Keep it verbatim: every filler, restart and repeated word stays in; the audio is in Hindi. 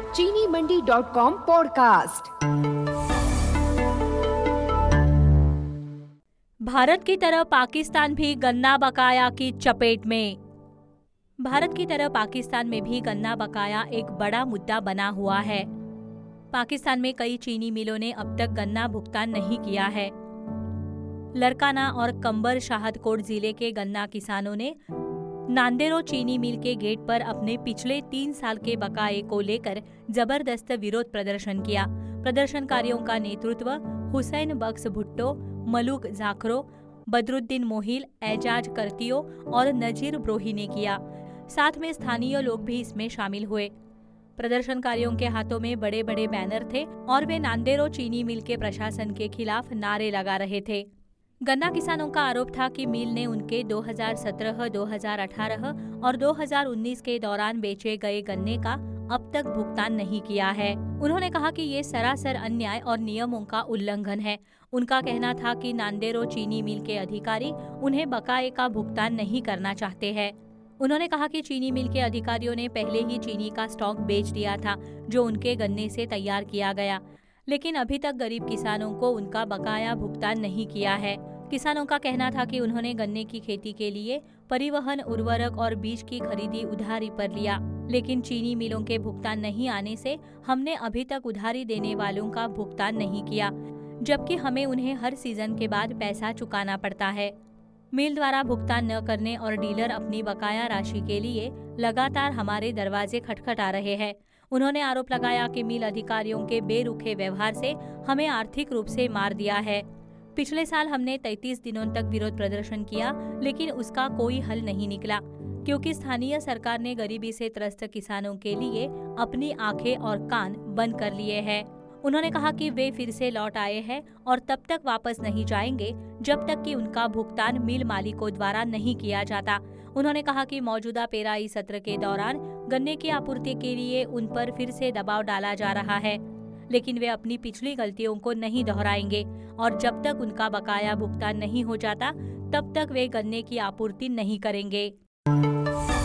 चीनी Mandi dot com podcast. Bharat की तरह पाकिस्तान भी गन्ना बकाया की चपेट में। भारत की तरह पाकिस्तान में भी गन्ना बकाया एक बड़ा मुद्दा बना हुआ है। पाकिस्तान में कई चीनी मिलों ने अब तक गन्ना भुगतान नहीं किया है। लरकाना और कंबर शाहदकोट जिले के गन्ना किसानों ने नांदेरो चीनी मिल के गेट पर अपने पिछले तीन साल के बकाये को लेकर जबरदस्त विरोध प्रदर्शन किया। प्रदर्शनकारियों का नेतृत्व हुसैन बख्श भुट्टो, मलूक जाखरो, बदरुद्दीन मोहिल, एजाज करतियो और नजीर ब्रोही ने किया। साथ में स्थानीय लोग भी इसमें शामिल हुए। प्रदर्शनकारियों के हाथों में बड़े बड़े बैनर थे और वे नांदेरो चीनी मिल के प्रशासन के खिलाफ नारे लगा रहे थे। गन्ना किसानों का आरोप था कि मिल ने उनके दो हज़ार सत्रह, दो हज़ार अठारह और दो हज़ार उन्नीस के दौरान बेचे गए गन्ने का अब तक भुगतान नहीं किया है। उन्होंने कहा कि ये सरासर अन्याय और नियमों का उल्लंघन है। उनका कहना था कि नांदेरो चीनी मिल के अधिकारी उन्हें बकाये का भुगतान नहीं करना चाहते हैं। उन्होंने कहा कि चीनी मिल के अधिकारियों ने पहले ही चीनी का स्टॉक बेच दिया था जो उनके गन्ने से तैयार किया गया, लेकिन अभी तक गरीब किसानों को उनका बकाया भुगतान नहीं किया है। किसानों का कहना था कि उन्होंने गन्ने की खेती के लिए परिवहन, उर्वरक और बीज की खरीदी उधारी पर लिया, लेकिन चीनी मिलों के भुगतान नहीं आने से हमने अभी तक उधारी देने वालों का भुगतान नहीं किया, जबकि हमें उन्हें हर सीजन के बाद पैसा चुकाना पड़ता है। मिल द्वारा भुगतान न करने और डीलर अपनी बकाया राशि के लिए लगातार हमारे दरवाजे खटखटा रहे हैं। उन्होंने आरोप लगाया कि मिल अधिकारियों के बेरुखे व्यवहार से हमें आर्थिक रूप से मार दिया है। पिछले साल हमने तैंतीस दिनों तक विरोध प्रदर्शन किया, लेकिन उसका कोई हल नहीं निकला, क्योंकि स्थानीय सरकार ने गरीबी से त्रस्त किसानों के लिए अपनी आंखें और कान बंद कर लिए हैं। उन्होंने कहा कि वे फिर से लौट आए हैं और तब तक वापस नहीं जाएंगे जब तक कि उनका भुगतान मिल मालिकों द्वारा नहीं किया जाता। उन्होंने कहा कि मौजूदा पेराई सत्र के दौरान गन्ने की आपूर्ति के लिए उन पर फिर से दबाव डाला जा रहा है, लेकिन वे अपनी पिछली गलतियों को नहीं दोहराएंगे और जब तक उनका बकाया भुगतान नहीं हो जाता तब तक वे गन्ने की आपूर्ति नहीं करेंगे।